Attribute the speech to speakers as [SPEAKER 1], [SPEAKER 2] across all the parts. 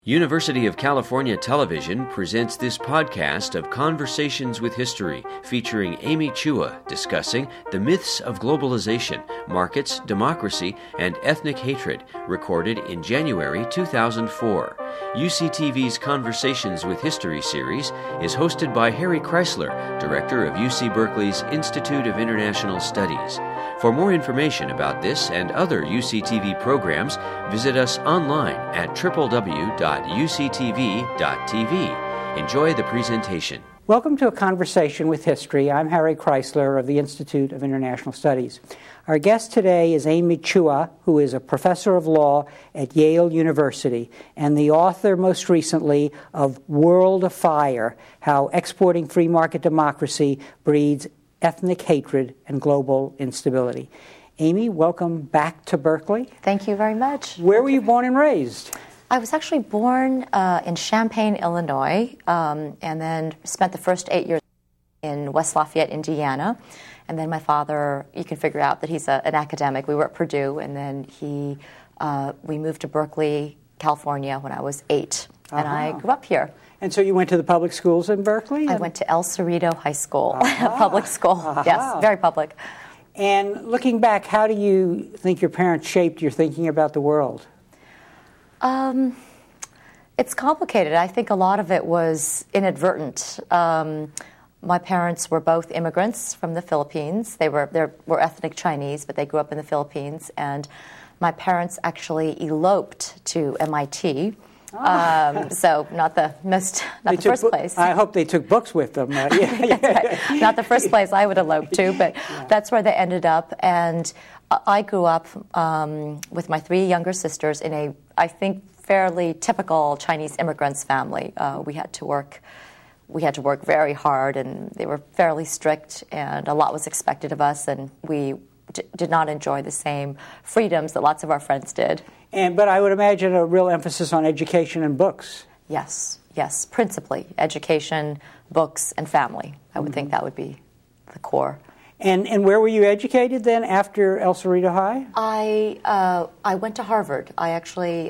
[SPEAKER 1] University of California Television presents this podcast of Conversations with History, featuring Amy Chua discussing the myths of globalization, markets, democracy, and ethnic hatred, recorded in January 2004. UCTV's Conversations with History series is hosted by Harry Kreisler, director of UC Berkeley's Institute of International Studies. For more information about this and other UCTV programs, visit us online at www.uctv.tv. Enjoy the presentation.
[SPEAKER 2] Welcome to A Conversation with History. I'm Harry Kreisler of the Institute of International Studies. Our guest today is Amy Chua, who is a professor of law at Yale University and the author most recently of World of Fire, How Exporting Free Market Democracy Breeds Ethnic Hatred and Global Instability. Amy, welcome back to Berkeley.
[SPEAKER 3] Thank you very much.
[SPEAKER 2] Where were you born and raised?
[SPEAKER 3] I was actually born in Champaign, Illinois, and then spent the first 8 years in West Lafayette, Indiana. And then my father, you can figure out that he's an academic. We were at Purdue, and then we moved to Berkeley, California when I was 8. And I grew up here.
[SPEAKER 2] And so you went to the public schools in Berkeley?
[SPEAKER 3] I went to El Cerrito High School, public school. Yes, very public.
[SPEAKER 2] And looking back, how do you think your parents shaped your thinking about the world?
[SPEAKER 3] It's complicated. I think a lot of it was inadvertent. My parents were both immigrants from the Philippines. They were ethnic Chinese, but they grew up in the Philippines. And my parents actually eloped to MIT. So not the first place.
[SPEAKER 2] I hope they took books with them.
[SPEAKER 3] That's right. Not the first place I would elope to, but that's where they ended up. And I grew up with my 3 younger sisters in a, I think, fairly typical Chinese immigrants family. We had to work very hard, and they were fairly strict, and a lot was expected of us, and we did not enjoy the same freedoms that lots of our friends did.
[SPEAKER 2] But I would imagine a real emphasis on education and books.
[SPEAKER 3] Yes, principally education, books, and family. I would think that would be the core.
[SPEAKER 2] And where were you educated then after El Cerrito High?
[SPEAKER 3] I went to Harvard. I actually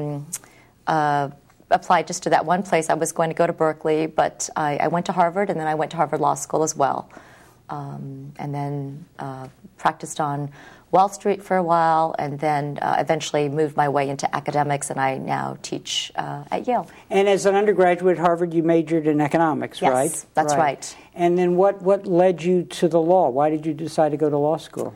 [SPEAKER 3] applied just to that one place. I was going to go to Berkeley, but I went to Harvard, and then I went to Harvard Law School as well. And then practiced on Wall Street for a while, and then eventually moved my way into academics, and I now teach at Yale. And
[SPEAKER 2] as an undergraduate at Harvard, you majored in economics, right?
[SPEAKER 3] Yes, that's right.
[SPEAKER 2] And then what led you to the law? Why did you decide to go to law school?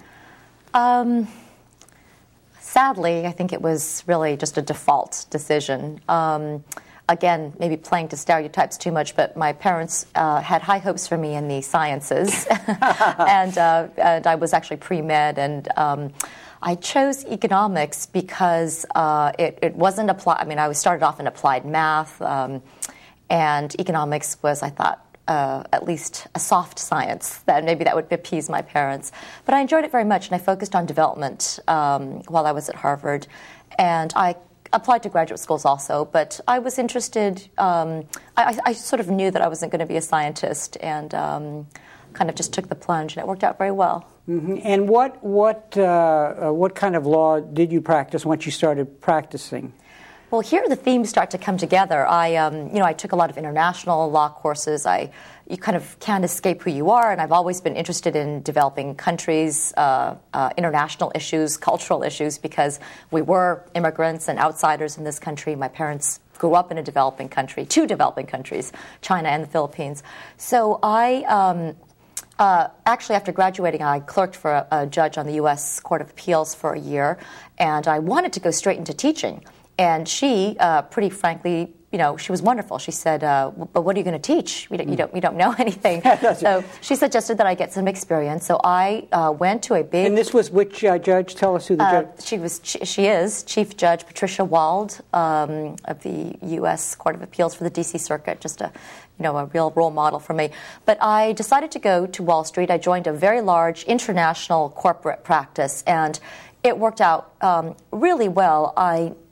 [SPEAKER 3] Sadly, I think it was really just a default decision. Again, maybe playing to stereotypes too much, but my parents had high hopes for me in the sciences, and I was actually pre-med, and I chose economics because it wasn't applied. I mean, I started off in applied math, and economics was, I thought, at least a soft science. Maybe that would appease my parents. But I enjoyed it very much, and I focused on development while I was at Harvard, and I applied to graduate schools also, but I was interested. I sort of knew that I wasn't going to be a scientist, and kind of just took the plunge, and it worked out very well.
[SPEAKER 2] Mm-hmm. And what kind of law did you practice once you started practicing?
[SPEAKER 3] Well, here the themes start to come together. I took a lot of international law courses. You kind of can't escape who you are, and I've always been interested in developing countries, international issues, cultural issues, because we were immigrants and outsiders in this country. My parents grew up in two developing countries, China and the Philippines. So actually, after graduating, I clerked for a judge on the U.S. Court of Appeals for a year, and I wanted to go straight into teaching. And she, pretty frankly, she was wonderful. She said, "But what are you going to teach? You don't know anything." So she suggested that I get some experience. So I went to a big.
[SPEAKER 2] And this was which judge? Tell us who the judge.
[SPEAKER 3] She is Chief Judge Patricia Wald of the U.S. Court of Appeals for the D.C. Circuit. Just a real role model for me. But I decided to go to Wall Street. I joined a very large international corporate practice, and it worked out really well.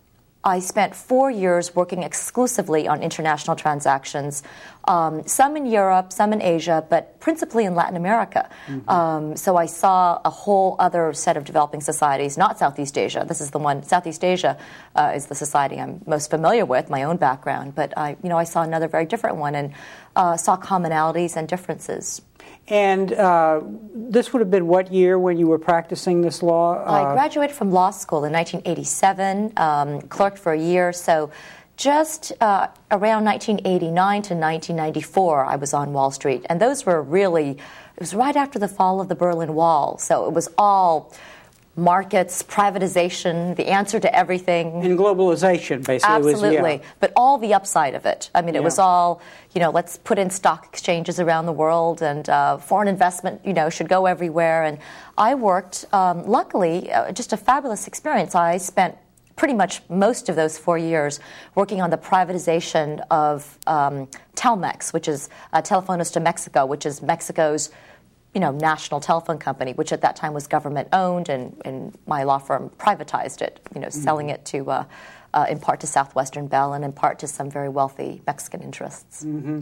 [SPEAKER 3] I spent 4 years working exclusively on international transactions, some in Europe, some in Asia, but principally in Latin America. So I saw a whole other set of developing societies, not Southeast Asia. This is the one, Southeast Asia is the society I'm most familiar with, my own background. But I saw another very different one and saw commonalities and differences.
[SPEAKER 2] And this would have been what year when you were practicing this law?
[SPEAKER 3] I graduated from law school in 1987, clerked for a year. So just around 1989 to 1994, I was on Wall Street. And those were really, it was right after the fall of the Berlin Wall. So it was all markets, privatization, the answer to everything.
[SPEAKER 2] And globalization, basically.
[SPEAKER 3] Absolutely. But all the upside of it. I mean, it was all, let's put in stock exchanges around the world and foreign investment, should go everywhere. And I worked, luckily, just a fabulous experience. I spent pretty much most of those 4 years working on the privatization of Telmex, which is Telefonos de Mexico, which is Mexico's national telephone company, which at that time was government-owned, and my law firm privatized it, selling it to, in part to Southwestern Bell and in part to some very wealthy Mexican interests.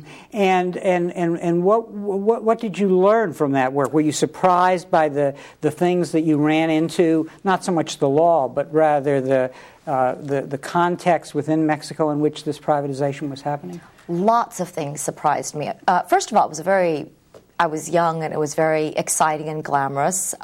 [SPEAKER 2] And what did you learn from that work? Were you surprised by the things that you ran into, not so much the law, but rather the context within Mexico in which this privatization was happening?
[SPEAKER 3] Lots of things surprised me. First of all, I was young and it was very exciting and glamorous.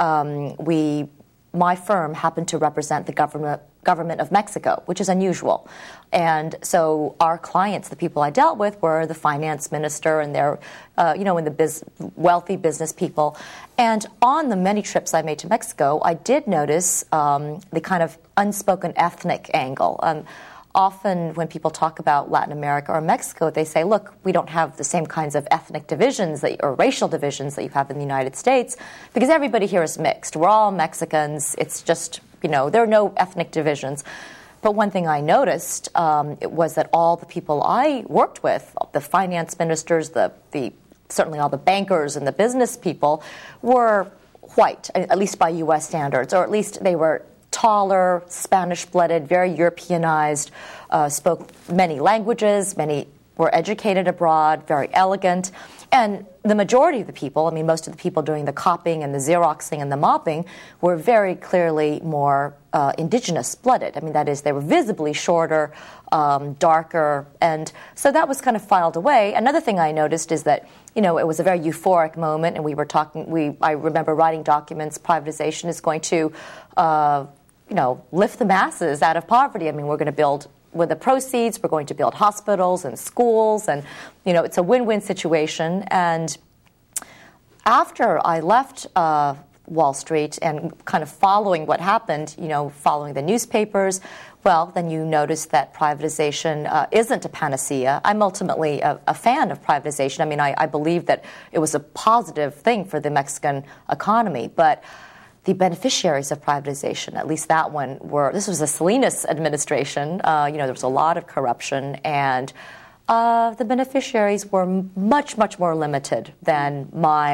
[SPEAKER 3] My firm happened to represent the government of Mexico, which is unusual. And so our clients, the people I dealt with, were the finance minister and their, and the wealthy business people. And on the many trips I made to Mexico, I did notice the kind of unspoken ethnic angle. Often when people talk about Latin America or Mexico, they say, look, we don't have the same kinds of ethnic divisions or racial divisions that you have in the United States because everybody here is mixed. We're all Mexicans. It's just, there are no ethnic divisions. But one thing I noticed it was that all the people I worked with, the finance ministers, certainly all the bankers and the business people, were white, at least by U.S. standards, or at least they were taller, Spanish-blooded, very Europeanized, spoke many languages, many were educated abroad, very elegant. And the majority of the people, most of the people doing the copying and the Xeroxing and the mopping were very clearly more indigenous-blooded. That is, they were visibly shorter, darker, and so that was kind of filed away. Another thing I noticed is that, it was a very euphoric moment, and we were talking, I remember writing documents, privatization is going to, lift the masses out of poverty. We're going to build, with the proceeds, we're going to build hospitals and schools, and, it's a win-win situation. And after I left Wall Street and kind of following what happened, following the newspapers, well, then you notice that privatization isn't a panacea. I'm ultimately a fan of privatization. I believe that it was a positive thing for the Mexican economy, but the beneficiaries of privatization, at least that one, this was the Salinas administration. There was a lot of corruption, and the beneficiaries were much, much more limited than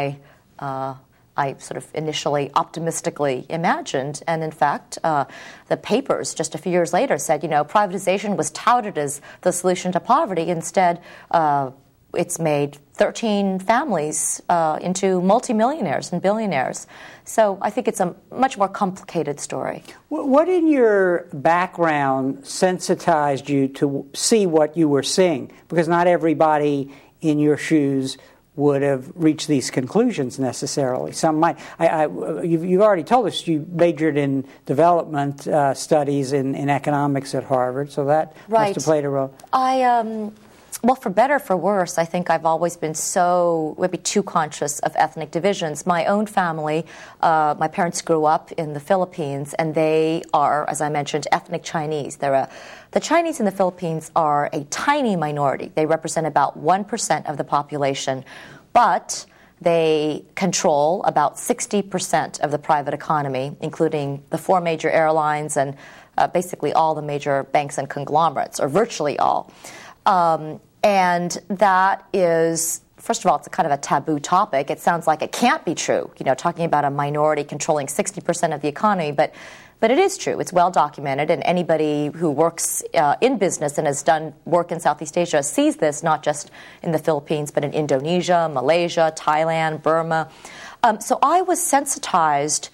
[SPEAKER 3] I sort of initially optimistically imagined. And in fact, the papers just a few years later said, privatization was touted as the solution to poverty. Instead, it's made 13 families into multimillionaires and billionaires. So I think it's a much more complicated story.
[SPEAKER 2] What in your background sensitized you to see what you were seeing? Because not everybody in your shoes would have reached these conclusions necessarily. Some might. You've already told us you majored in development studies in economics at Harvard, so that must have played a role.
[SPEAKER 3] Well, for better or for worse, I think I've always been maybe too conscious of ethnic divisions. My own family, my parents grew up in the Philippines, and they are, as I mentioned, ethnic Chinese. The Chinese in the Philippines are a tiny minority. They represent about 1% of the population, but they control about 60% of the private economy, including the 4 major airlines and basically all the major banks and conglomerates, or virtually all. And that is, first of all, it's a kind of a taboo topic. It sounds like it can't be true, talking about a minority controlling 60% of the economy. But But it is true. It's well documented, and anybody who works in business and has done work in Southeast Asia sees this, not just in the Philippines, but in Indonesia, Malaysia, Thailand, Burma. So I was sensitized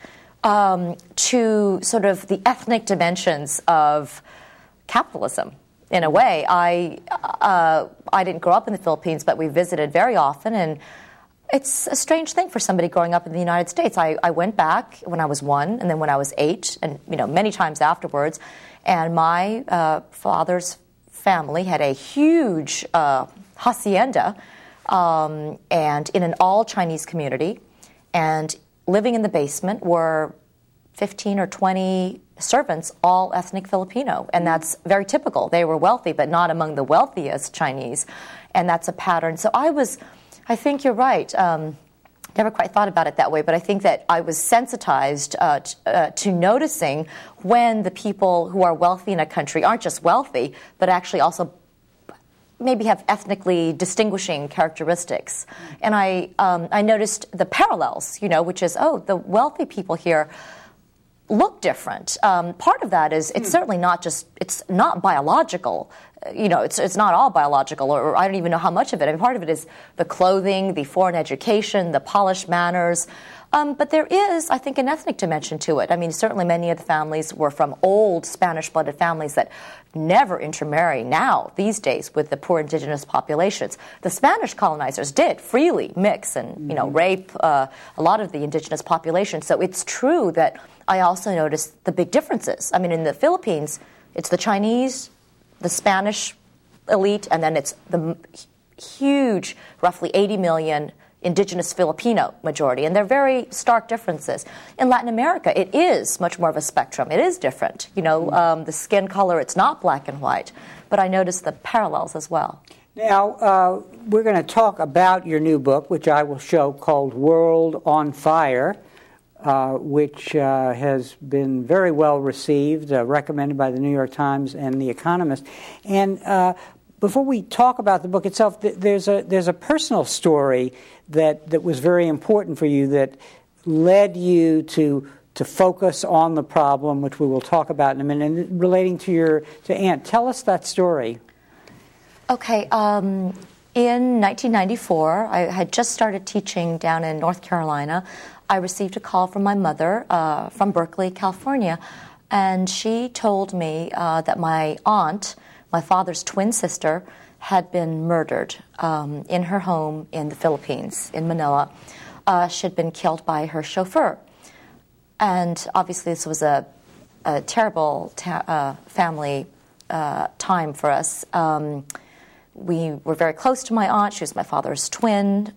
[SPEAKER 3] to sort of the ethnic dimensions of capitalism. In a way, I didn't grow up in the Philippines, but we visited very often, and it's a strange thing for somebody growing up in the United States. I went back when I was 1, and then when I was 8, and many times afterwards. And my father's family had a huge hacienda, and in an all-Chinese community. And living in the basement were 15 or 20 servants, all ethnic Filipino. And that's very typical. They were wealthy, but not among the wealthiest Chinese. And that's a pattern. So I think you're right. Never quite thought about it that way, but I think that I was sensitized to noticing when the people who are wealthy in a country aren't just wealthy, but actually also maybe have ethnically distinguishing characteristics. And I noticed the parallels, which is, the wealthy people here look different. Part of that is it's certainly not it's not biological. It's not all biological, or I don't even know how much of it. I mean, part of it is the clothing, the foreign education, the polished manners. But there is, I think, an ethnic dimension to it. I mean, certainly many of the families were from old Spanish-blooded families that never intermarry now, these days, with the poor indigenous populations. The Spanish colonizers did freely mix and, rape a lot of the indigenous population. So it's true that I also noticed the big differences. I mean, in the Philippines, it's the Chinese, the Spanish elite, and then it's the huge, roughly 80 million indigenous Filipino majority, and they're very stark differences. In Latin America, it is much more of a spectrum. It is different. The skin color, it's not black and white, but I noticed the parallels as well.
[SPEAKER 2] Now, we're going to talk about your new book, which I will show, called World on Fire, which has been very well received, recommended by the New York Times and The Economist. And before we talk about the book itself, there's a personal story that was very important for you that led you to focus on the problem, which we will talk about in a minute, and relating to Aunt. Tell us that story.
[SPEAKER 3] Okay. In 1994, I had just started teaching down in North Carolina. I received a call from my mother from Berkeley, California, and she told me that my aunt, my father's twin sister, had been murdered in her home in the Philippines, in Manila. She had been killed by her chauffeur. And obviously this was a terrible family time for us. We were very close to my aunt. She was my father's twin.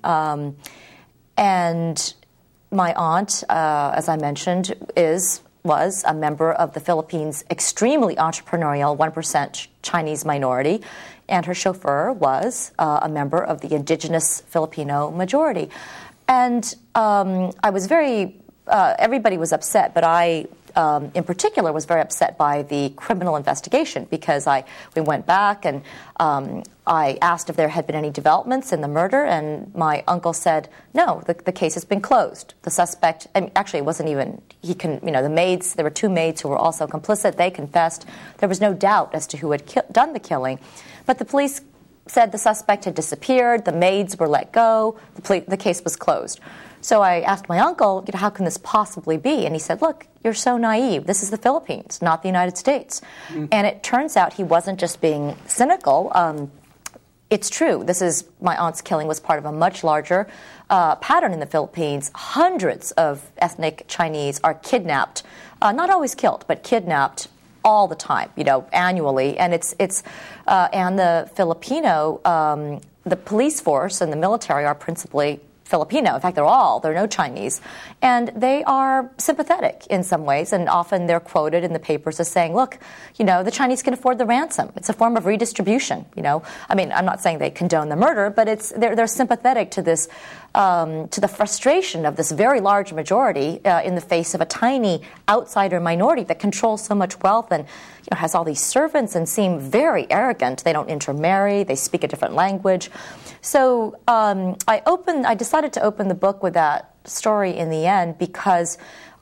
[SPEAKER 3] And my aunt, as I mentioned, was a member of the Philippines' extremely entrepreneurial 1% Chinese minority, and her chauffeur was a member of the indigenous Filipino majority. And I was everybody was upset, but I, in particular, was very upset by the criminal investigation because we went back and I asked if there had been any developments in the murder, and my uncle said, no, the case has been closed. The suspect, actually it wasn't even, the maids, there were 2 maids who were also complicit. They confessed. There was no doubt as to who had done the killing. But the police said the suspect had disappeared, the maids were let go, the case was closed. So I asked my uncle, how can this possibly be? And he said, look, you're so naive. This is the Philippines, not the United States. Mm-hmm. And it turns out he wasn't just being cynical. It's true. My aunt's killing was part of a much larger pattern in the Philippines. Hundreds of ethnic Chinese are kidnapped, not always killed, but kidnapped all the time, annually. And and the Filipino, the police force and the military are principally Filipino. In fact, there are no Chinese. And they are sympathetic in some ways, and often they're quoted in the papers as saying, look, the Chinese can afford the ransom. It's a form of redistribution, I mean, I'm not saying they condone the murder, but they're sympathetic to this, to the frustration of this very large majority in the face of a tiny outsider minority that controls so much wealth and has all these servants and seem very arrogant. They don't intermarry. They speak a different language. So I decided to open the book with that story in the end because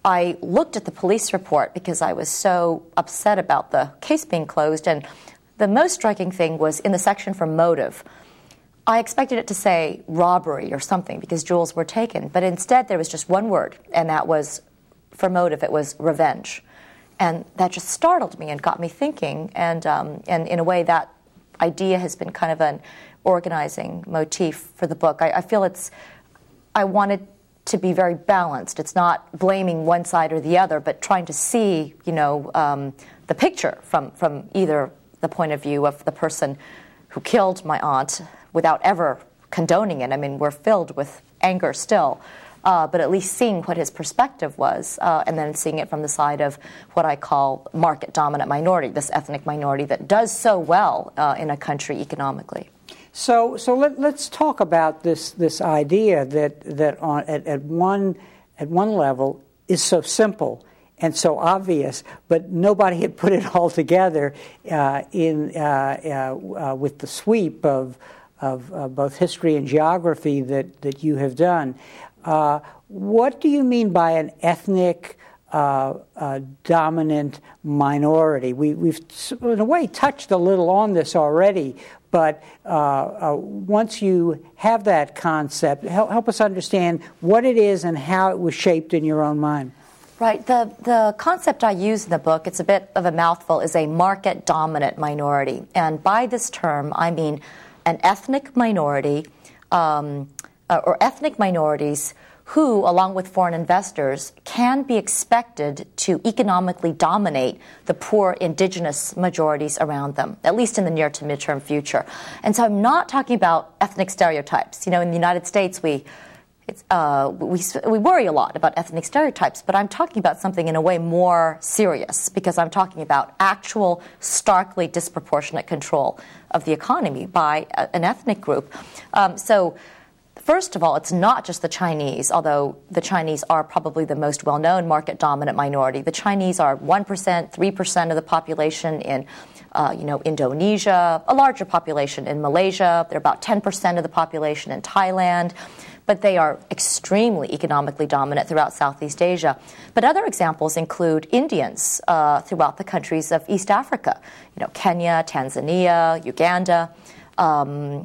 [SPEAKER 3] I looked at the police report because I was so upset about the case being closed, and the most striking thing was in the section for motive. I expected it to say robbery or something because jewels were taken, but instead there was just one word, and that was, for motive, it was revenge. And that just startled me and got me thinking, and in a way that idea has been kind of an organizing motif for the book. I feel I wanted to be very balanced. It's not blaming one side or the other, but trying to see, the picture from either the point of view of the person who killed my aunt without ever condoning it. I mean, we're filled with anger still, but at least seeing what his perspective was, and then seeing it from the side of what I call market-dominant minority, this ethnic minority that does so well in a country economically.
[SPEAKER 2] So let's talk about this idea that at one level is so simple and so obvious, but nobody had put it all together with the sweep of both history and geography that you have done. What do you mean by an ethnic dominant minority? We've in a way touched a little on this already, but once you have that concept, help us understand what it is and how it was shaped in your own mind.
[SPEAKER 3] Right. The concept I use in the book, it's a bit of a mouthful, is a market-dominant minority. And by this term, I mean an ethnic minority or ethnic minorities who, along with foreign investors, can be expected to economically dominate the poor indigenous majorities around them, at least in the near to midterm future. And so I'm not talking about ethnic stereotypes. In the United States, we worry a lot about ethnic stereotypes, but I'm talking about something in a way more serious because I'm talking about actual, starkly disproportionate control of the economy by an ethnic group. So first of all, it's not just the Chinese, although the Chinese are probably the most well-known market-dominant minority. The Chinese are 1%, 3% of the population in Indonesia, a larger population in Malaysia. They're about 10% of the population in Thailand. But they are extremely economically dominant throughout Southeast Asia. But other examples include Indians throughout the countries of East Africa, Kenya, Tanzania, Uganda, the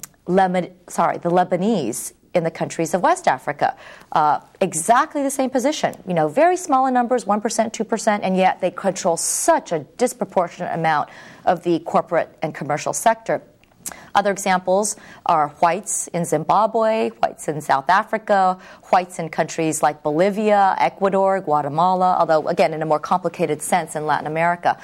[SPEAKER 3] Lebanese in the countries of West Africa. Exactly the same position, very small in numbers, 1%, 2%, and yet they control such a disproportionate amount of the corporate and commercial sector. Other examples are whites in Zimbabwe, whites in South Africa, whites in countries like Bolivia, Ecuador, Guatemala, although, again, in a more complicated sense in Latin America.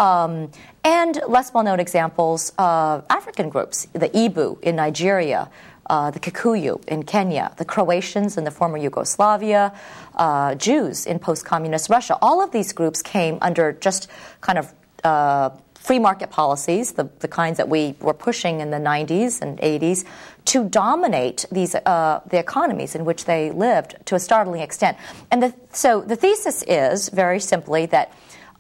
[SPEAKER 3] And less well-known examples, African groups, the Ibu in Nigeria, the Kikuyu in Kenya, the Croatians in the former Yugoslavia, Jews in post-communist Russia. All of these groups came under just kind of free market policies, the kinds that we were pushing in the 90s and 80s, to dominate these the economies in which they lived to a startling extent. And so the thesis is, very simply, that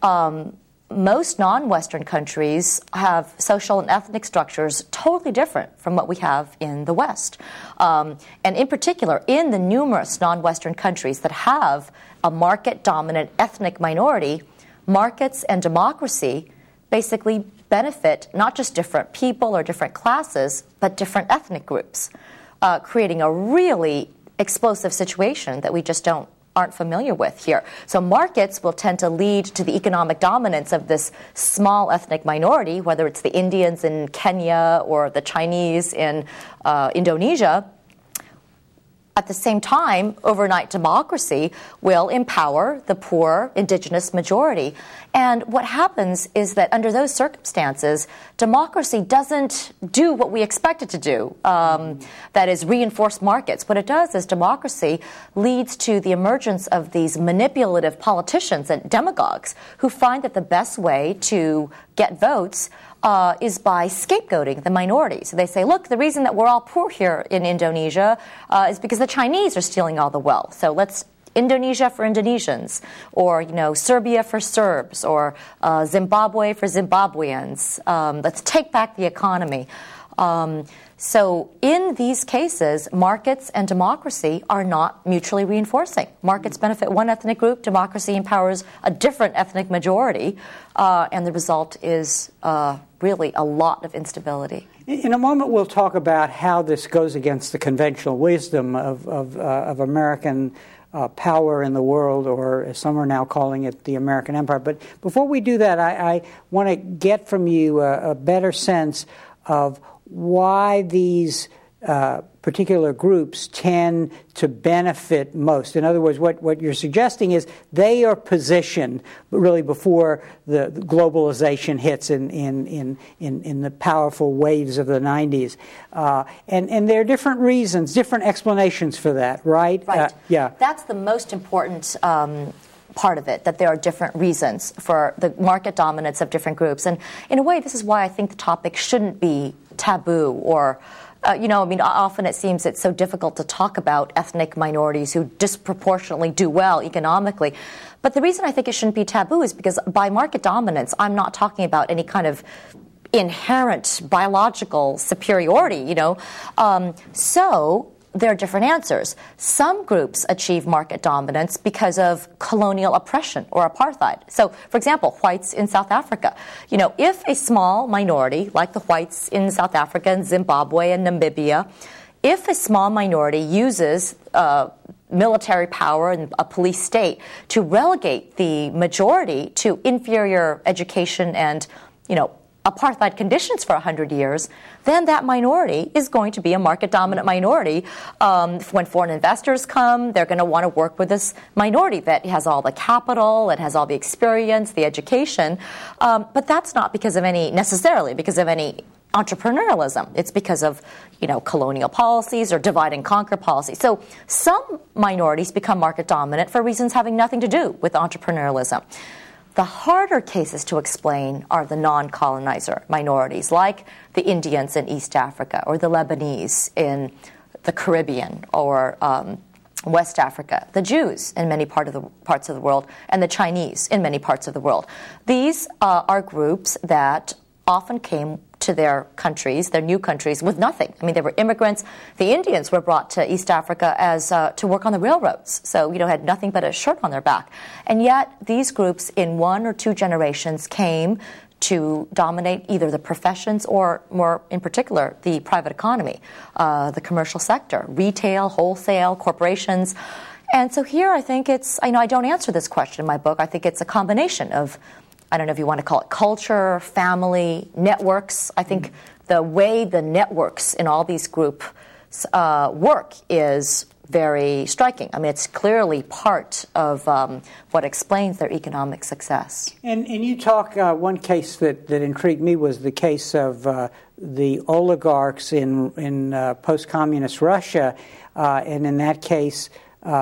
[SPEAKER 3] most non-Western countries have social and ethnic structures totally different from what we have in the West. And in particular, in the numerous non-Western countries that have a market-dominant ethnic minority, markets and democracy basically benefit not just different people or different classes, but different ethnic groups, creating a really explosive situation that we just aren't familiar with here. So markets will tend to lead to the economic dominance of this small ethnic minority, whether it's the Indians in Kenya or the Chinese in Indonesia. At the same time, overnight democracy will empower the poor indigenous majority. And what happens is that under those circumstances, democracy doesn't do what we expect it to do, that is, reinforce markets. What it does is democracy leads to the emergence of these manipulative politicians and demagogues who find that the best way to get votes is by scapegoating the minority. So they say, look, the reason that we're all poor here in Indonesia is because the Chinese are stealing all the wealth. So let's Indonesia for Indonesians, or Serbia for Serbs, or Zimbabwe for Zimbabweans. Let's take back the economy. So in these cases, markets and democracy are not mutually reinforcing. Markets benefit one ethnic group, democracy empowers a different ethnic majority, and the result is really a lot of instability.
[SPEAKER 2] In a moment, we'll talk about how this goes against the conventional wisdom of American power in the world, or as some are now calling it, the American empire. But before we do that, I want to get from you a better sense of why these particular groups tend to benefit most. In other words, what you're suggesting is they are positioned really before the globalization hits in the powerful waves of the 90s. And there are different reasons, different explanations for that, right?
[SPEAKER 3] Right.
[SPEAKER 2] Yeah.
[SPEAKER 3] That's the most important part of it, that there are different reasons for the market dominance of different groups. And in a way, this is why I think the topic shouldn't be taboo or often it seems it's so difficult to talk about ethnic minorities who disproportionately do well economically. But the reason I think it shouldn't be taboo is because by market dominance, I'm not talking about any kind of inherent biological superiority, So there are different answers. Some groups achieve market dominance because of colonial oppression or apartheid. So, for example, whites in South Africa. If a small minority, like the whites in South Africa and Zimbabwe and Namibia, if a small minority uses military power and a police state to relegate the majority to inferior education and, apartheid conditions for 100 years, then that minority is going to be a market-dominant minority. When foreign investors come, they're going to want to work with this minority that has all the capital, it has all the experience, the education. But that's not necessarily because of any entrepreneurialism. It's because of, colonial policies or divide and conquer policies. So some minorities become market-dominant for reasons having nothing to do with entrepreneurialism. The harder cases to explain are the non-colonizer minorities, like the Indians in East Africa or the Lebanese in the Caribbean or West Africa, the Jews in many parts of the world, and the Chinese in many parts of the world. These are groups that often came to their countries, their new countries, with nothing. I mean, they were immigrants. The Indians were brought to East Africa as to work on the railroads, so had nothing but a shirt on their back. And yet, these groups, in 1 or 2 generations, came to dominate either the professions or, more in particular, the private economy, the commercial sector, retail, wholesale, corporations. And so here, I think I don't answer this question in my book. I think it's a combination of, I don't know if you want to call it culture, family, networks. I think the way the networks in all these groups work is very striking. I mean, it's clearly part of what explains their economic success.
[SPEAKER 2] And you talk, one case that intrigued me was the case of the oligarchs in post-communist Russia. And in that case,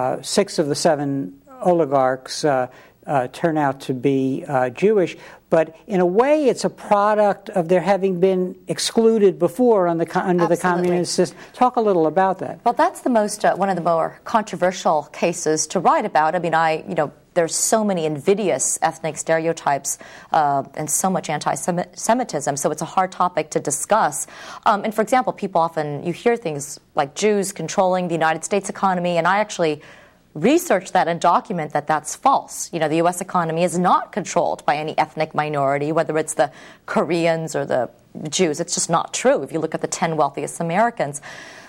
[SPEAKER 2] 6 of the 7 oligarchs turn out to be Jewish, but in a way it's a product of their having been excluded before under the communist system. Talk a little about that.
[SPEAKER 3] Well, that's the most one of the more controversial cases to write about. I mean, there's so many invidious ethnic stereotypes and so much anti-Semitism, so it's a hard topic to discuss. And for example, you hear things like Jews controlling the United States economy, and I actually research that and document that that's false. The U.S. economy is not controlled by any ethnic minority, whether it's the Koreans or the Jews. It's just not true if you look at the 10 wealthiest Americans.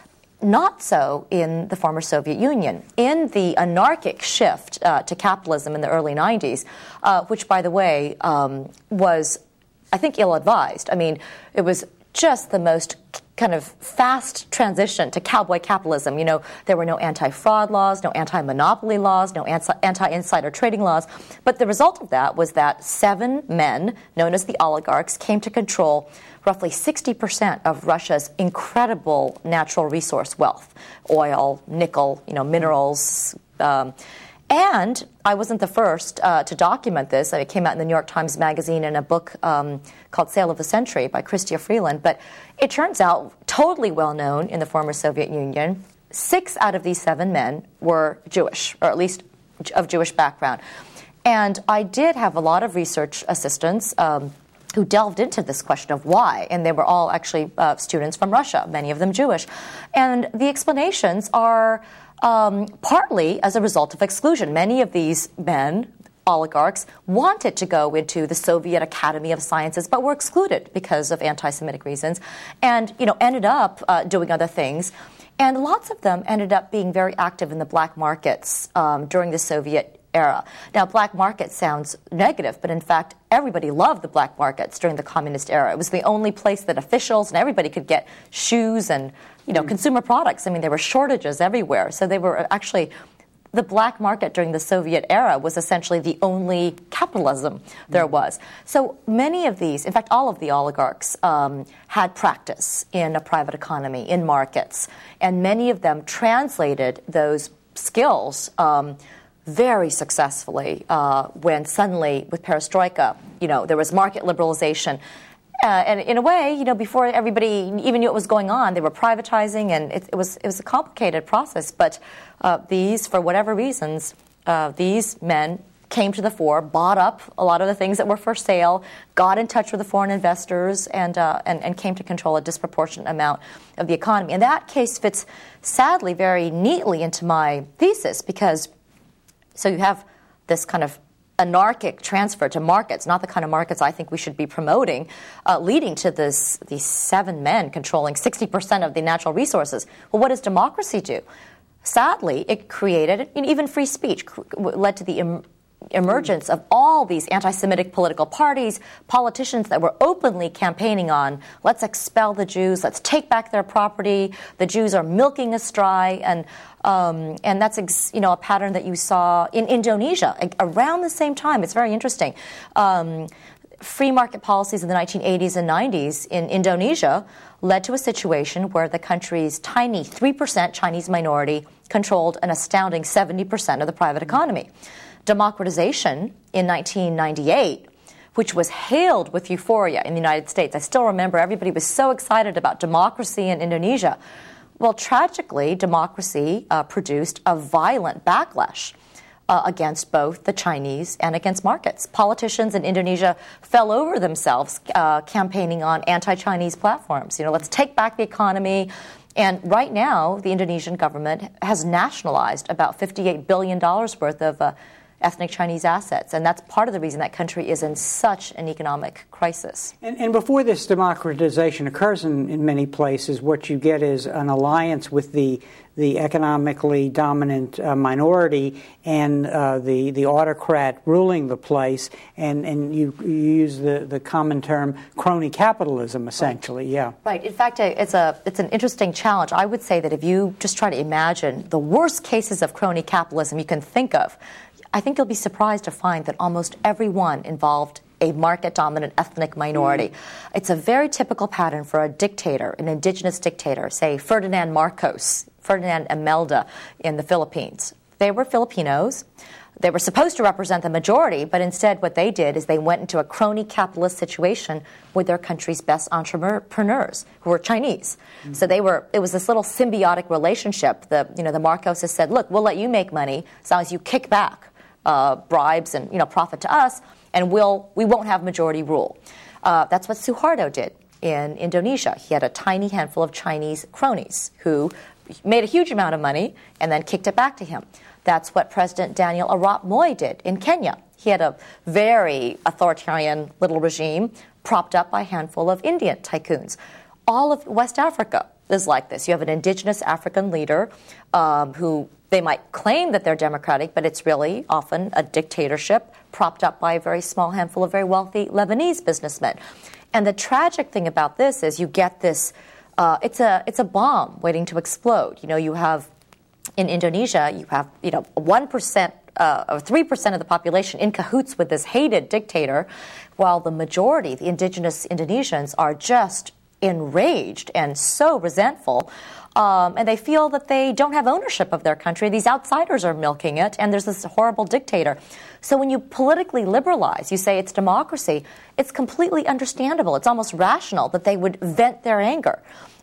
[SPEAKER 3] Not so in the former Soviet Union. In the anarchic shift to capitalism in the early 90s, which, by the way, was, I think, ill-advised. I mean, it was just the most kind of fast transition to cowboy capitalism. There were no anti-fraud laws, no anti-monopoly laws, no anti-insider trading laws. But the result of that was that 7 men, known as the oligarchs, came to control roughly 60% of Russia's incredible natural resource wealth: oil, nickel, minerals. And I wasn't the first to document this. It came out in the New York Times Magazine in a book called Sale of the Century by Chrystia Freeland. But it turns out, totally well known in the former Soviet Union, 6 out of these 7 men were Jewish, or at least of Jewish background. And I did have a lot of research assistants who delved into this question of why, and they were all actually students from Russia, many of them Jewish. And the explanations are partly as a result of exclusion. Many of these men, oligarchs, wanted to go into the Soviet Academy of Sciences, but were excluded because of anti-Semitic reasons, and ended up doing other things. And lots of them ended up being very active in the black markets during the Soviet era. Now, black market sounds negative, but in fact, everybody loved the black markets during the communist era. It was the only place that officials and everybody could get shoes and consumer products. I mean, there were shortages everywhere. So they were actually, the black market during the Soviet era was essentially the only capitalism there was. So many of these, in fact, all of the oligarchs had practice in a private economy, in markets, and many of them translated those skills very successfully when suddenly, with perestroika, there was market liberalization. And in a way, before everybody even knew what was going on, they were privatizing, and it was a complicated process. But these, for whatever reasons, these men came to the fore, bought up a lot of the things that were for sale, got in touch with the foreign investors, and came to control a disproportionate amount of the economy. And that case fits, sadly, very neatly into my thesis, because so you have this kind of anarchic transfer to markets, not the kind of markets I think we should be promoting, leading to these 7 men controlling 60% of the natural resources. Well, what does democracy do? Sadly, it created, even free speech led to the emergence of all these anti-Semitic political parties, politicians that were openly campaigning on, let's expel the Jews, let's take back their property, the Jews are milking us dry, and that's a pattern that you saw in Indonesia around the same time. It's very interesting. Free market policies in the 1980s and 90s in Indonesia led to a situation where the country's tiny 3% Chinese minority controlled an astounding 70% of the private economy. Democratization in 1998, which was hailed with euphoria in the United States. I still remember everybody was so excited about democracy in Indonesia. Well, tragically, democracy produced a violent backlash against both the Chinese and against markets. Politicians in Indonesia fell over themselves campaigning on anti-Chinese platforms. Let's take back the economy. And right now, the Indonesian government has nationalized about $58 billion worth of ethnic Chinese assets. And that's part of the reason that country is in such an economic crisis.
[SPEAKER 2] And before this democratization occurs in many places, what you get is an alliance with the economically dominant minority and the autocrat ruling the place, and you use the common term crony capitalism, essentially.
[SPEAKER 3] Right.
[SPEAKER 2] Yeah.
[SPEAKER 3] Right. In fact, it's an interesting challenge. I would say that if you just try to imagine the worst cases of crony capitalism you can think of, I think you'll be surprised to find that almost everyone involved a market-dominant ethnic minority. It's a very typical pattern for a dictator, an indigenous dictator, say Ferdinand Marcos, Ferdinand Imelda in the Philippines. They were Filipinos. They were supposed to represent the majority, but instead what they did is they went into a crony capitalist situation with their country's best entrepreneurs, who were Chinese. Mm-hmm. So it was this little symbiotic relationship. The Marcoses said, look, we'll let you make money as long as you kick back bribes and profit to us, and we won't have majority rule. That's what Suharto did in Indonesia. He had a tiny handful of Chinese cronies who made a huge amount of money and then kicked it back to him. That's what President Daniel Arap Moi did in Kenya. He had a very authoritarian little regime propped up by a handful of Indian tycoons. All of West Africa is like this. You have an indigenous African leader who they might claim that they're democratic, but it's really often a dictatorship propped up by a very small handful of very wealthy Lebanese businessmen. And the tragic thing about this is you get this, it's a bomb waiting to explode. You have, in Indonesia, you have, 1% or 3% of the population in cahoots with this hated dictator, while the majority, the indigenous Indonesians, are just enraged and so resentful. And they feel that they don't have ownership of their country. These outsiders are milking it, and there's this horrible dictator. So when you politically liberalize, you say it's democracy, it's completely understandable. It's almost rational that they would vent their anger.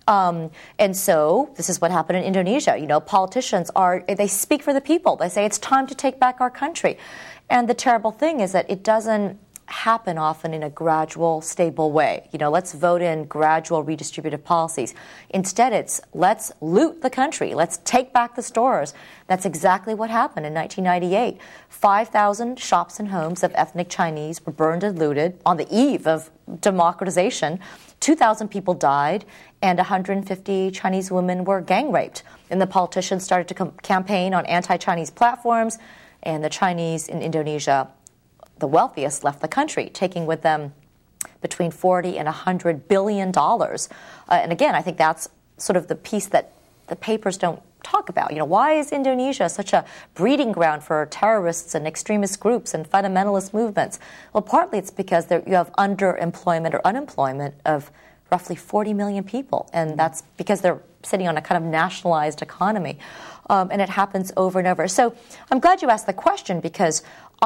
[SPEAKER 3] And so this is what happened in Indonesia. Politicians they speak for the people. They say it's time to take back our country. And the terrible thing is that it doesn't happen often in a gradual, stable way. Let's vote in gradual redistributive policies. Instead, it's let's loot the country. Let's take back the stores. That's exactly what happened in 1998. 5,000 shops and homes of ethnic Chinese were burned and looted on the eve of democratization. 2,000 people died, and 150 Chinese women were gang raped. And the politicians started to campaign on anti-Chinese platforms, and the Chinese in Indonesia, the wealthiest, left the country, taking with them between $40 and $100 billion. And again, I think that's sort of the piece that the papers don't talk about. Why is Indonesia such a breeding ground for terrorists and extremist groups and fundamentalist movements? Well, partly it's because you have underemployment or unemployment of roughly 40 million people, and that's because they're sitting on a kind of nationalized economy, and it happens over and over. So I'm glad you asked the question, because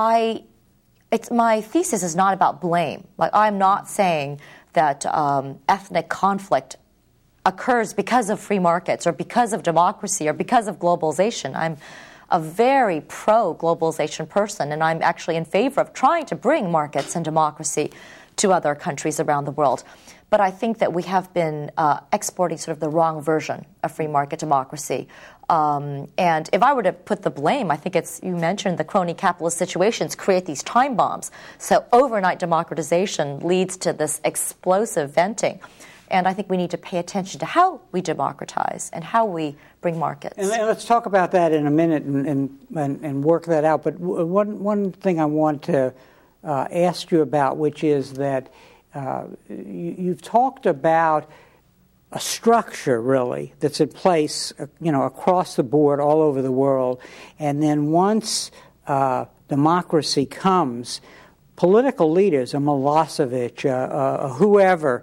[SPEAKER 3] my thesis is not about blame. Like, I'm not saying that ethnic conflict occurs because of free markets or because of democracy or because of globalization. I'm a very pro-globalization person, and I'm actually in favor of trying to bring markets and democracy to other countries around the world. But I think that we have been exporting sort of the wrong version of free market democracy. And if I were to put the blame, I think you mentioned the crony capitalist situations create these time bombs. So overnight democratization leads to this explosive venting. And I think we need to pay attention to how we democratize and how we bring markets.
[SPEAKER 2] And let's talk about that in a minute and work that out. But one thing I want to ask you about, which is that you've talked about a structure, really, that's in place, across the board, all over the world. And then once democracy comes, political leaders, a Milosevic, whoever,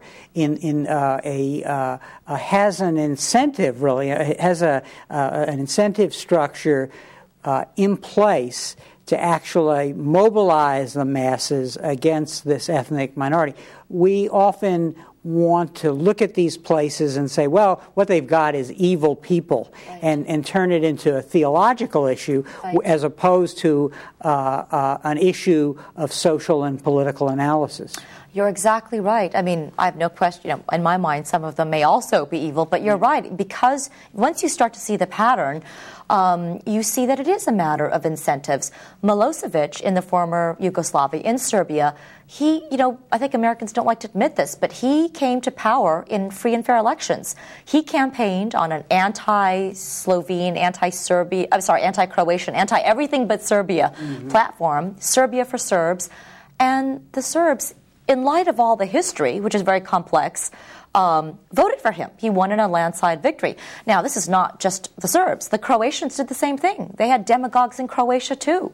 [SPEAKER 2] has an incentive, really, has an incentive structure in place to actually mobilize the masses against this ethnic minority. We often want to look at these places and say, well, what they've got is evil people, right, and turn it into a theological issue, right, as opposed to an issue of social and political analysis.
[SPEAKER 3] You're exactly right. I mean, I have no question. In my mind, some of them may also be evil, but you're right, because once you start to see the pattern, you see that it is a matter of incentives. Milosevic in the former Yugoslavia, in Serbia, I think Americans don't like to admit this, but he came to power in free and fair elections. He campaigned on an anti-Slovene, anti-Croatian, anti-everything but Serbia platform, Serbia for Serbs. And the Serbs, in light of all the history, which is very complex, voted for him. He won in a landslide victory. Now, this is not just the Serbs. The Croatians did the same thing. They had demagogues in Croatia, too.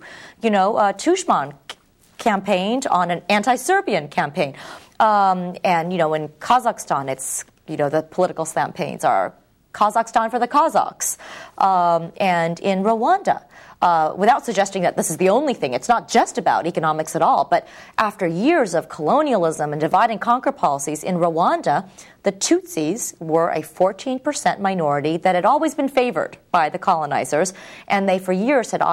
[SPEAKER 3] Tuđman campaigned on an anti-Serbian campaign. And, in Kazakhstan, it's, the political campaigns are Kazakhstan for the Kazakhs. And in Rwanda, without suggesting that this is the only thing, it's not just about economics at all, but after years of colonialism and divide and conquer policies in Rwanda, the Tutsis were a 14% minority that had always been favored by the colonizers, and they for years had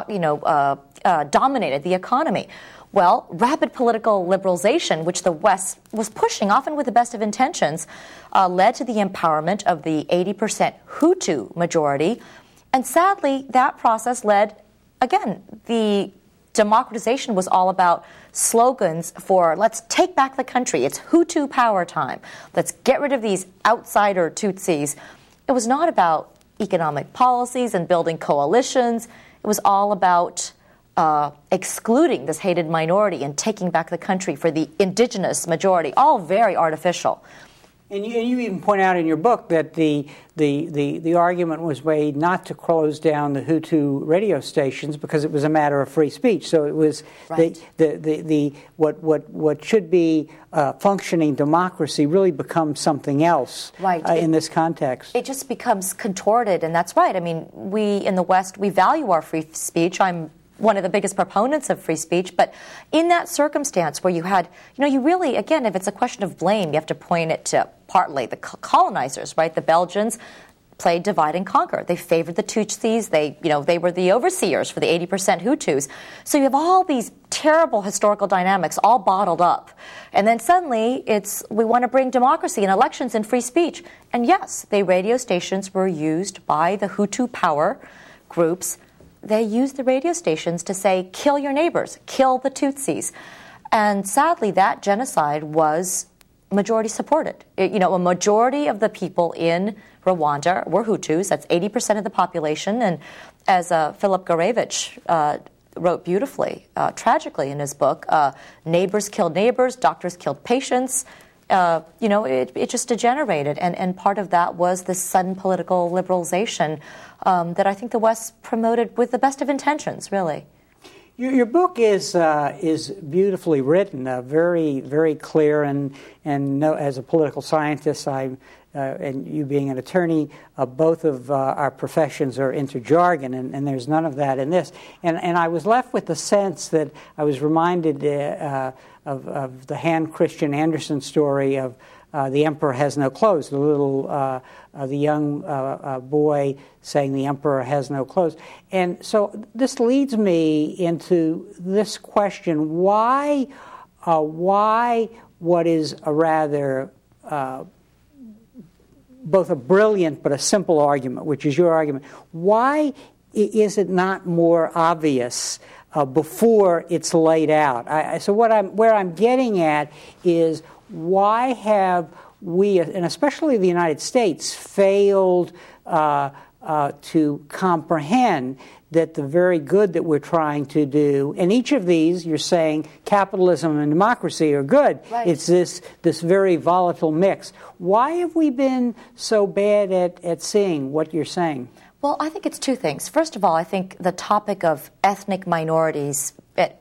[SPEAKER 3] dominated the economy. Well, rapid political liberalization, which the West was pushing, often with the best of intentions, led to the empowerment of the 80% Hutu majority. And sadly, that process led, again, the democratization was all about slogans for let's take back the country. It's Hutu power time. Let's get rid of these outsider Tutsis. It was not about economic policies and building coalitions. It was all about excluding this hated minority and taking back the country for the indigenous majority, all very artificial.
[SPEAKER 2] And you even point out in your book that the argument was made not to close down the Hutu radio stations because it was a matter of free speech. So it was right. What should be functioning democracy really becomes something else, right, in this context.
[SPEAKER 3] It just becomes contorted, and that's right. I mean, we in the West, we value our free speech. I'm one of the biggest proponents of free speech, but in that circumstance where you had, you really, again, if it's a question of blame, you have to point it to partly the colonizers, right? The Belgians played divide and conquer. They favored the Tutsis. They were the overseers for the 80% Hutus. So you have all these terrible historical dynamics all bottled up. And then suddenly we want to bring democracy and elections and free speech. And yes, the radio stations were used by the Hutu power groups. They used the radio stations to say, kill your neighbors, kill the Tutsis. And sadly, that genocide was majority supported. A majority of the people in Rwanda were Hutus. That's 80% of the population. And as Philip Garevich wrote beautifully, tragically in his book, neighbors killed neighbors, doctors killed patients. It just degenerated. And part of that was this sudden political liberalization that I think the West promoted with the best of intentions, really.
[SPEAKER 2] Your book is beautifully written, very, very clear, and as a political scientist, and you being an attorney, both of our professions are into jargon, and there's none of that in this. And I was left with the sense that I was reminded of the Hans Christian Andersen story of The Emperor Has No Clothes, the young boy saying the emperor has no clothes. And so this leads me into this question: why what is a rather both a brilliant but a simple argument, which is your argument, why is it not more obvious before it's laid out? So where I'm getting at is, why have we, and especially the United States, failed to comprehend that the very good that we're trying to do, and each of these, you're saying capitalism and democracy are good.
[SPEAKER 3] Right.
[SPEAKER 2] It's this very volatile mix. Why have we been so bad at seeing what you're saying?
[SPEAKER 3] Well, I think it's two things. First of all, I think the topic of ethnic minorities,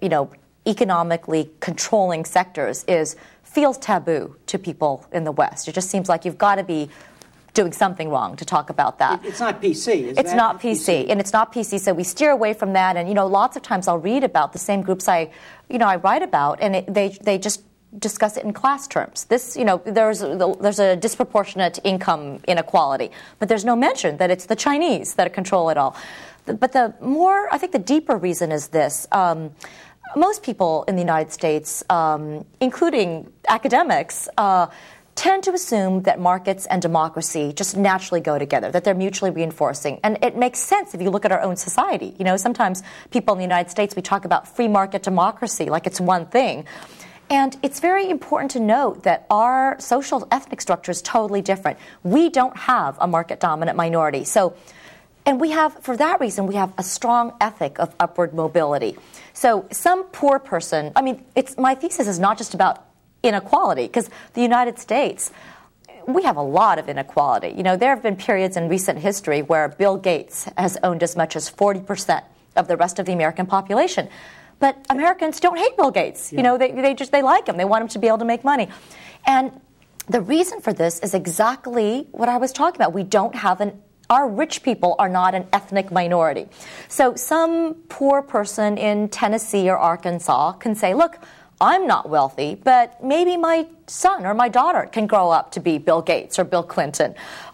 [SPEAKER 3] economically controlling sectors feels taboo to people in the West. It just seems like you've got to be doing something wrong to talk about that.
[SPEAKER 2] It's not PC,
[SPEAKER 3] It's not PC, and it's not PC, so we steer away from that. And, lots of times I'll read about the same groups I write about, and they just discuss it in class terms. This, there's a disproportionate income inequality, but there's no mention that it's the Chinese that control it all. But I think the deeper reason is this. Most people in the United States, including academics, tend to assume that markets and democracy just naturally go together, that they're mutually reinforcing. And it makes sense if you look at our own society. Sometimes people in the United States, we talk about free market democracy like it's one thing. And it's very important to note that our social ethnic structure is totally different. We don't have a market-dominant minority. And for that reason, we have a strong ethic of upward mobility. So some poor person, my thesis is not just about inequality, because the United States, we have a lot of inequality. There have been periods in recent history where Bill Gates has owned as much as 40% of the rest of the American population. But Americans don't hate Bill Gates.
[SPEAKER 2] Yeah.
[SPEAKER 3] They like him. They want him to be able to make money. And the reason for this is exactly what I was talking about. We don't have our rich people are not an ethnic minority. So some poor person in Tennessee or Arkansas can say, look, I'm not wealthy, but maybe my son or my daughter can grow up to be Bill Gates or Bill Clinton.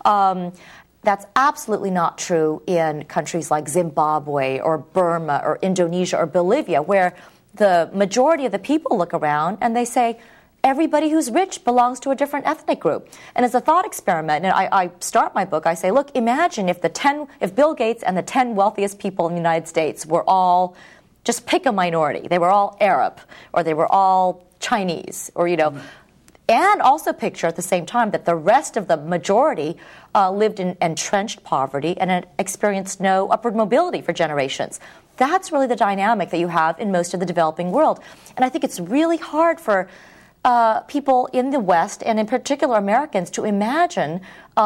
[SPEAKER 3] That's absolutely not true in countries like Zimbabwe or Burma or Indonesia or Bolivia, where the majority of the people look around and they say, everybody who's rich belongs to a different ethnic group. And as a thought experiment, and I start my book, I say, look, imagine if Bill Gates and the 10 wealthiest people in the United States were all, just pick a minority. They were all Arab, or they were all Chinese, or, and also picture at the same time that the rest of the majority lived in entrenched poverty and had experienced no upward mobility for generations. That's really the dynamic that you have in most of the developing world. And I think it's really hard for people in the West, and in particular Americans, to imagine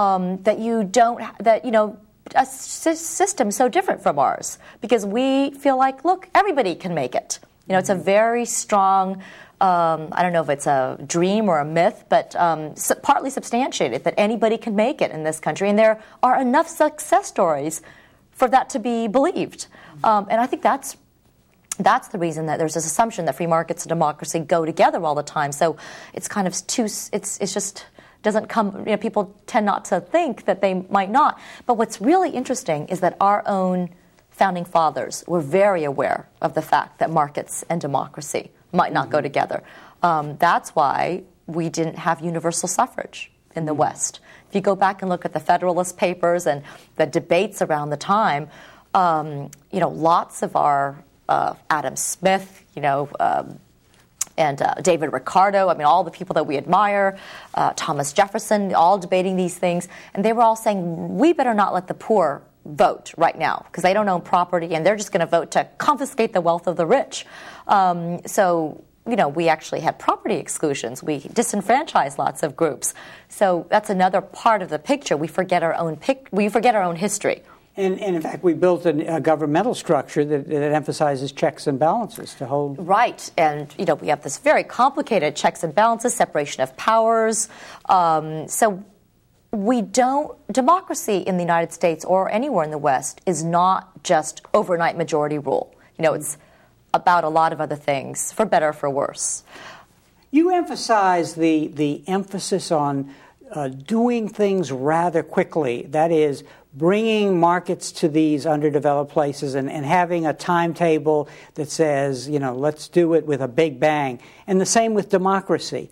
[SPEAKER 3] a system so different from ours, because we feel like, look, everybody can make it. It's a very strong, I don't know if it's a dream or a myth, but partly substantiated that anybody can make it in this country, and there are enough success stories for that to be believed. And I think that's the reason that there's this assumption that free markets and democracy go together all the time. So it's kind of it's just doesn't come, people tend not to think that they might not. But what's really interesting is that our own founding fathers were very aware of the fact that markets and democracy might not go together. That's why we didn't have universal suffrage in the West. If you go back and look at the Federalist Papers and the debates around the time, lots of our Adam Smith, and David Ricardo, all the people that we admire, Thomas Jefferson, all debating these things, and they were all saying, we better not let the poor vote right now because they don't own property and they're just going to vote to confiscate the wealth of the rich. We actually had property exclusions. We disenfranchised lots of groups. So that's another part of the picture. We forget our own history.
[SPEAKER 2] And in fact, we built a governmental structure that emphasizes checks and balances to hold.
[SPEAKER 3] Right. And, we have this very complicated checks and balances, separation of powers. So democracy in the United States or anywhere in the West is not just overnight majority rule. It's about a lot of other things, for better or for worse.
[SPEAKER 2] You emphasize the emphasis on doing things rather quickly. That is, bringing markets to these underdeveloped places and having a timetable that says, let's do it with a big bang. And the same with democracy.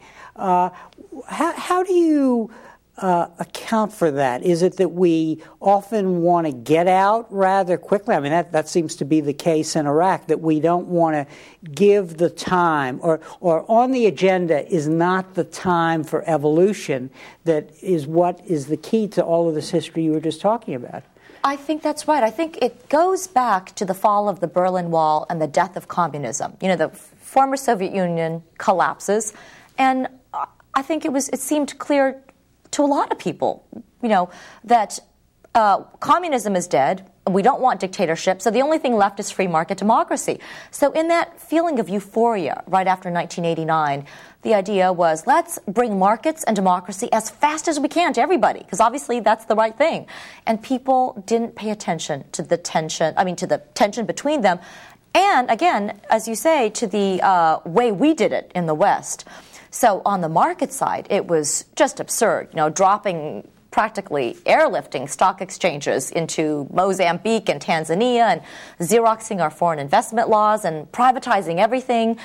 [SPEAKER 2] How do you account for that? Is it that we often want to get out rather quickly? That seems to be the case in Iraq, that we don't want to give the time, or on the agenda is not the time for evolution that is what is the key to all of this history you were just talking about.
[SPEAKER 3] I think that's right. I think it goes back to the fall of the Berlin Wall and the death of communism. The former Soviet Union collapses, and I think it seemed clear to a lot of people, that communism is dead. We don't want dictatorship, so the only thing left is free market democracy. So in that feeling of euphoria right after 1989, the idea was, let's bring markets and democracy as fast as we can to everybody, because obviously that's the right thing. And people didn't pay attention to the tension between them. And again, as you say, to the way we did it in the West. So on the market side, it was just absurd, dropping practically airlifting stock exchanges into Mozambique and Tanzania and Xeroxing our foreign investment laws and privatizing everything.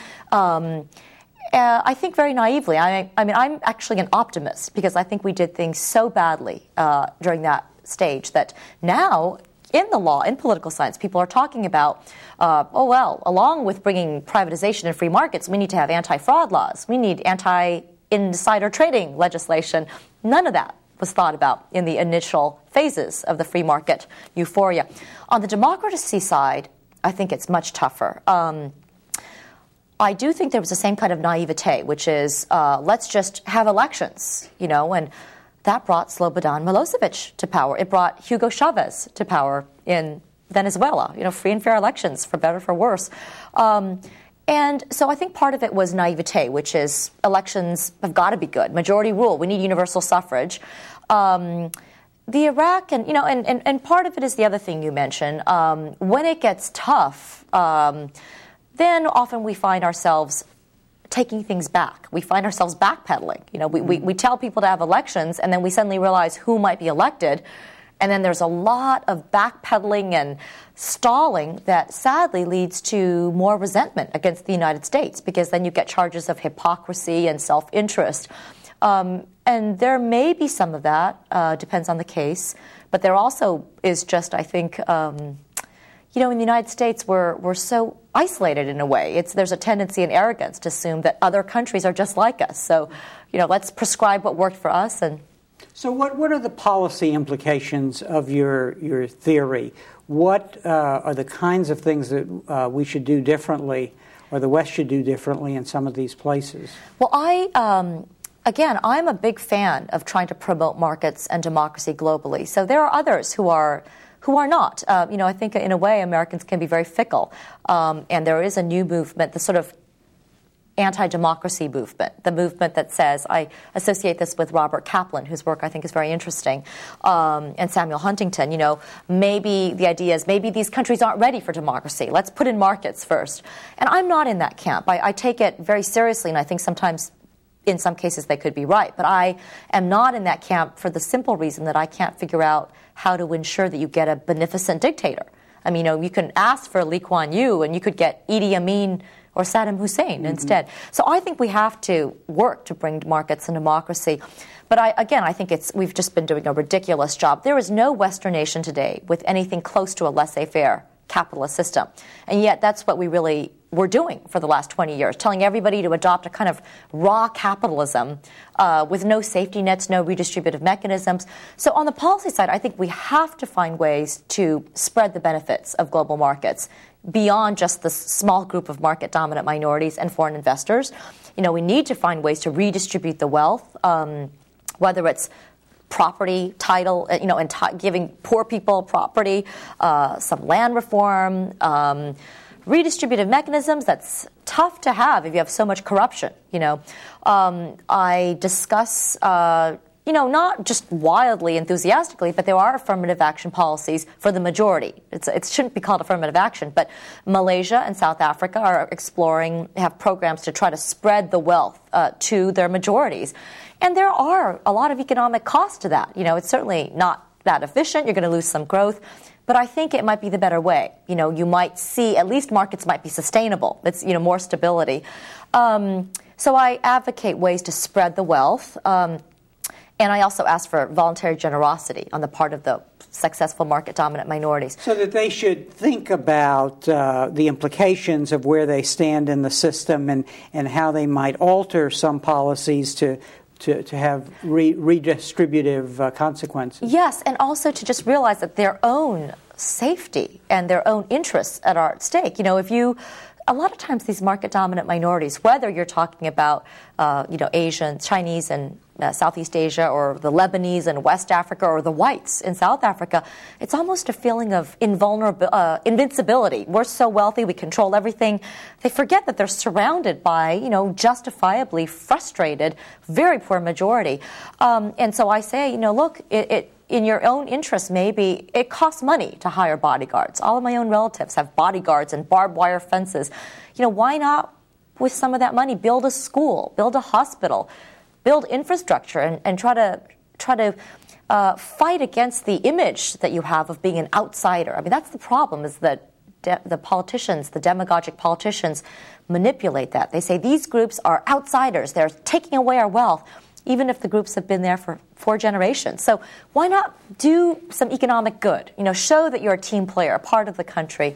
[SPEAKER 3] I think very naively. I'm actually an optimist because I think we did things so badly during that stage that now in the law, in political science, people are talking about, along with bringing privatization and free markets, we need to have anti-fraud laws. We need anti-insider trading legislation. None of that was thought about in the initial phases of the free market euphoria. On the democracy side, I think it's much tougher. I do think there was the same kind of naivete, which is let's just have elections, and that brought Slobodan Milosevic to power. It brought Hugo Chavez to power in Venezuela, free and fair elections, for better or for worse. And so I think part of it was naivete, which is elections have got to be good. Majority rule. We need universal suffrage. The Iraq, and part of it is the other thing you mentioned. When it gets tough, then often we find ourselves taking things back. We find ourselves backpedaling. We tell people to have elections, and then we suddenly realize who might be elected. And then there's a lot of backpedaling and stalling that sadly leads to more resentment against the United States, because then you get charges of hypocrisy and self-interest. And there may be some of that, depends on the case. But there also is just, I think, in the United States, we're so isolated in a way. There's a tendency and arrogance to assume that other countries are just like us. So, let's prescribe what worked for us. And
[SPEAKER 2] so what are the policy implications of your theory? What are the kinds of things that we should do differently, or the West should do differently in some of these places?
[SPEAKER 3] Well, I'm a big fan of trying to promote markets and democracy globally. So there are others who are not. I think in a way Americans can be very fickle. And there is a new movement, the sort of anti-democracy movement, the movement that says, I associate this with Robert Kaplan, whose work I think is very interesting, and Samuel Huntington. Maybe the idea is maybe these countries aren't ready for democracy. Let's put in markets first. And I'm not in that camp. I take it very seriously, and I think sometimes in some cases they could be right. But I am not in that camp for the simple reason that I can't figure out how to ensure that you get a beneficent dictator. I mean, you can ask for Lee Kuan Yew and you could get Idi Amin or Saddam Hussein instead. So I think we have to work to bring markets and democracy. But I think we've just been doing a ridiculous job. There is no Western nation today with anything close to a laissez-faire capitalist system. And yet that's what we really were doing for the last 20 years, telling everybody to adopt a kind of raw capitalism with no safety nets, no redistributive mechanisms. So on the policy side, I think we have to find ways to spread the benefits of global markets beyond just the small group of market-dominant minorities and foreign investors. We need to find ways to redistribute the wealth, whether it's property, title, and giving poor people property, some land reform, redistributive mechanisms. That's tough to have if you have so much corruption. I discuss, not just wildly enthusiastically, but there are affirmative action policies for the majority. It shouldn't be called affirmative action, but Malaysia and South Africa are have programs to try to spread the wealth to their majorities. And there are a lot of economic costs to that. It's certainly not that efficient. You're going to lose some growth. But I think it might be the better way. You might see at least markets might be sustainable. It's, more stability. So I advocate ways to spread the wealth. And I also ask for voluntary generosity on the part of the successful market-dominant minorities.
[SPEAKER 2] So that they should think about the implications of where they stand in the system and how they might alter some policies to have redistributive consequences.
[SPEAKER 3] Yes, and also to just realize that their own safety and their own interests are at stake. A lot of times these market-dominant minorities, whether you're talking about, Asian, Chinese and Southeast Asia, or the Lebanese in West Africa, or the whites in South Africa, it's almost a feeling of invincibility. We're so wealthy, we control everything. They forget that they're surrounded by, justifiably frustrated, very poor majority. And so I say, look, in your own interest, maybe it costs money to hire bodyguards. All of my own relatives have bodyguards and barbed wire fences. Why not, with some of that money, build a school, build a hospital, build infrastructure, and try to fight against the image that you have of being an outsider. I mean, that's the problem, is that the politicians, the demagogic politicians, manipulate that. They say these groups are outsiders. They're taking away our wealth, even if the groups have been there for 4 generations. So why not do some economic good? Show that you're a team player, a part of the country.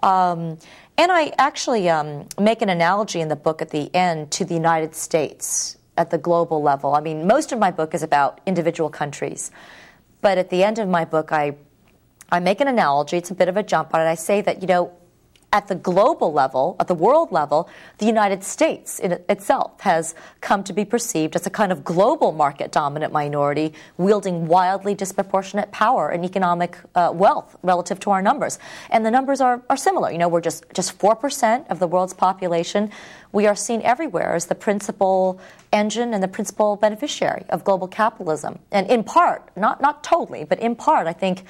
[SPEAKER 3] And I actually make an analogy in the book at the end to the United States at the global level. I mean, most of my book is about individual countries. But at the end of my book, I make an analogy. It's a bit of a jump on it. I say that, at the global level, at the world level, the United States itself has come to be perceived as a kind of global market-dominant minority wielding wildly disproportionate power and economic wealth relative to our numbers. And the numbers are similar. We're just 4% of the world's population. We are seen everywhere as the principal engine and the principal beneficiary of global capitalism. And in part, not totally, but in part, I think,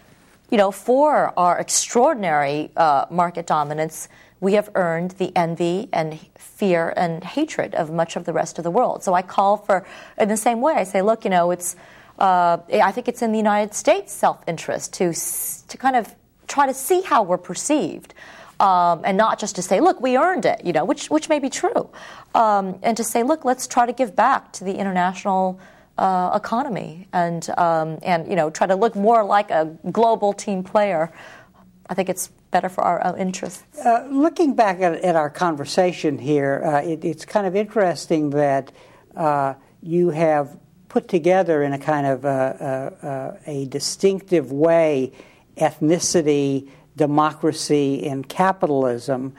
[SPEAKER 3] for our extraordinary market dominance, we have earned the envy and fear and hatred of much of the rest of the world. So I call for, in the same way, I say, look, I think it's in the United States' self-interest to kind of try to see how we're perceived, and not just to say, look, we earned it, which may be true, and to say, look, let's try to give back to the international economy and try to look more like a global team player. I think it's better for our own interests.
[SPEAKER 2] Looking back at our conversation here, it's kind of interesting that you have put together in a kind of a distinctive way ethnicity, democracy, and capitalism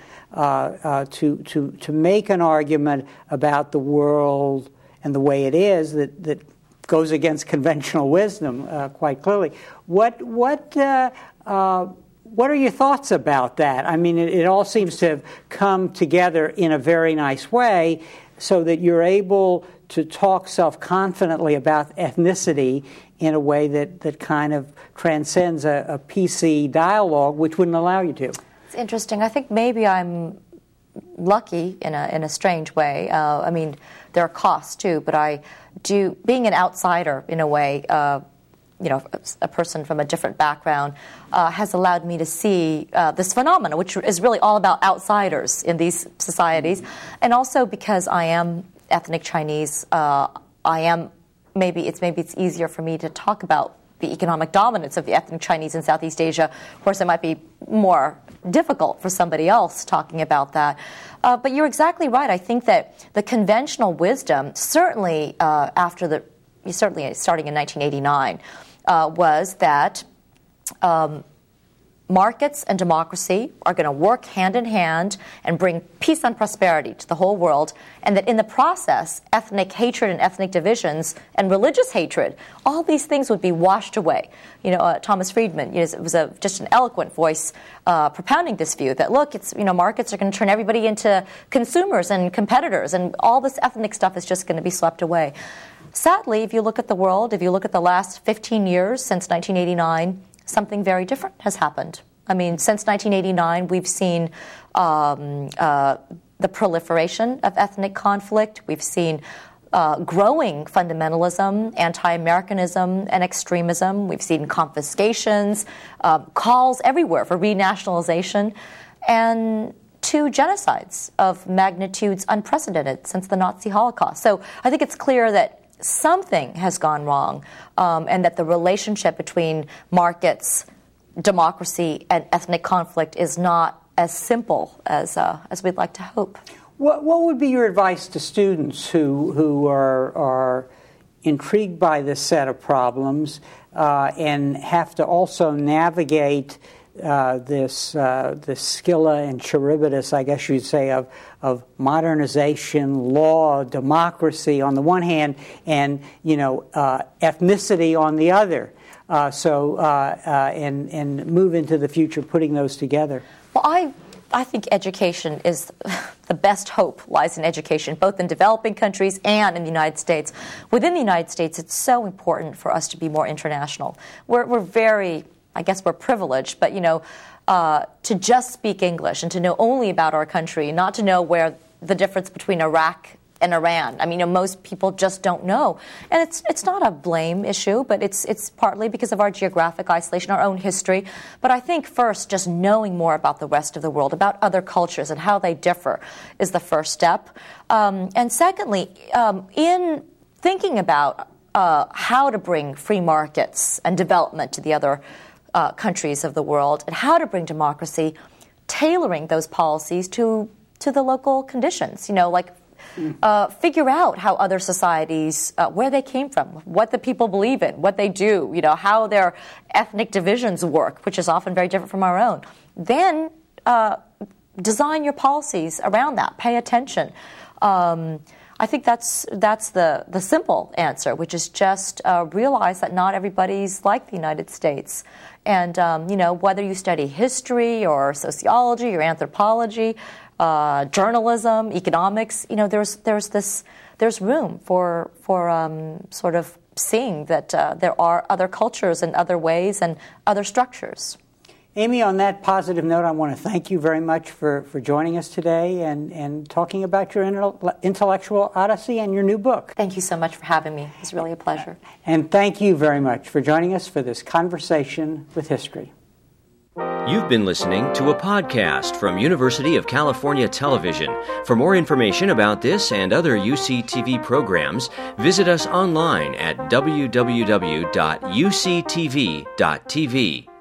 [SPEAKER 2] to make an argument about the world and the way it is that goes against conventional wisdom quite clearly. What are your thoughts about that? I mean, it all seems to have come together in a very nice way, so that you're able to talk self-confidently about ethnicity in a way that kind of transcends a PC dialogue, which wouldn't allow you to.
[SPEAKER 3] It's interesting. I think maybe I'm lucky in a strange way. there are costs too. But being an outsider in a way, a person from a different background, has allowed me to see this phenomenon, which is really all about outsiders in these societies. And also because I am ethnic Chinese, maybe it's easier for me to talk about the economic dominance of the ethnic Chinese in Southeast Asia. Of course, it might be more difficult for somebody else talking about that. But you're exactly right. I think that the conventional wisdom, certainly starting in 1989, was that markets and democracy are going to work hand in hand and bring peace and prosperity to the whole world, and that in the process, ethnic hatred and ethnic divisions and religious hatred, all these things would be washed away. Thomas Friedman was just an eloquent voice propounding this view that, look, markets are going to turn everybody into consumers and competitors, and all this ethnic stuff is just going to be swept away. Sadly, if you look at the world, if you look at the last 15 years since 1989, something very different has happened. I mean, since 1989, we've seen the proliferation of ethnic conflict. We've seen growing fundamentalism, anti-Americanism, and extremism. We've seen confiscations, calls everywhere for renationalization, and 2 genocides of magnitudes unprecedented since the Nazi Holocaust. So I think it's clear that something has gone wrong, and that the relationship between markets, democracy, and ethnic conflict is not as simple as we'd like to hope.
[SPEAKER 2] What would be your advice to students who are intrigued by this set of problems and have to also navigate this Scylla and Charybdis, I guess you'd say, of modernization, law, democracy on the one hand, and ethnicity on the other. And move into the future, putting those together.
[SPEAKER 3] Well, I think education is the best hope lies in education, both in developing countries and in the United States. Within the United States, it's so important for us to be more international. We're very, I guess we're privileged, but to just speak English and to know only about our country, not to know where the difference between Iraq and Iran. I mean, most people just don't know. And it's not a blame issue, but it's partly because of our geographic isolation, our own history. But I think first, just knowing more about the rest of the world, about other cultures and how they differ is the first step. And secondly, in thinking about how to bring free markets and development to the other countries of the world, and how to bring democracy, tailoring those policies to the local conditions, figure out how other societies, where they came from, what the people believe in, what they do, how their ethnic divisions work, which is often very different from our own. Then design your policies around that. Pay attention. I think that's the simple answer, which is just realize that not everybody's like the United States. And, whether you study history or sociology or anthropology, journalism, economics, there's room for sort of seeing that there are other cultures and other ways and other structures.
[SPEAKER 2] Amy, on that positive note, I want to thank you very much for joining us today and talking about your intellectual odyssey and your new book.
[SPEAKER 3] Thank you so much for having me. It's really a pleasure.
[SPEAKER 2] And thank you very much for joining us for this conversation with history.
[SPEAKER 1] You've been listening to a podcast from University of California Television. For more information about this and other UCTV programs, visit us online at www.uctv.tv.